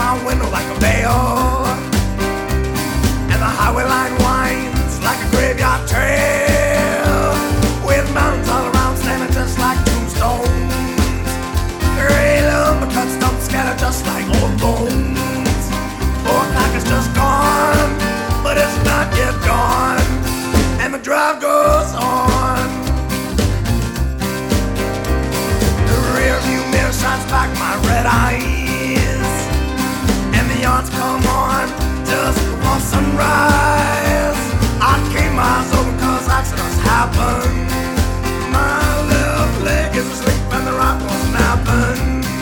my window like a veil, and the highway line winds like a graveyard trail, with mountains all around standing just like tombstones. Gray lumber cut stumps scattered just like old bones. 4 o'clock is just gone, but it's not yet gone, and the drive goes on. The rear view mirror shines back my red eyes, and the yards come on just before sunrise. I keep my eyes open 'cause accidents happen. My left leg is asleep and the right one's napping.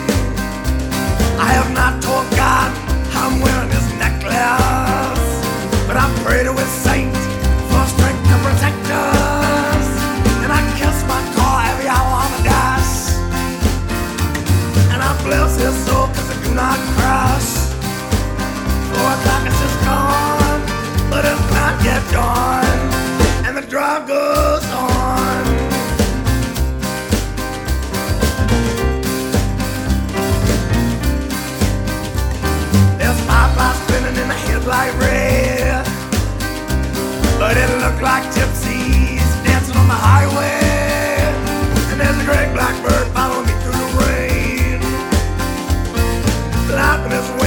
I have not told God I'm wearing this necklace, but I pray to his saint for strength to protect us. And I kiss my car every hour on the dash, and I bless his soul 'cause I do not crash. 4 o'clock is just gone, but it's not yet gone, and the drive goes on. There's fireflies spinning in the headlight red, but it looked like gypsies dancing on the highway. And there's a great blackbird following me through the rain, flapping his wings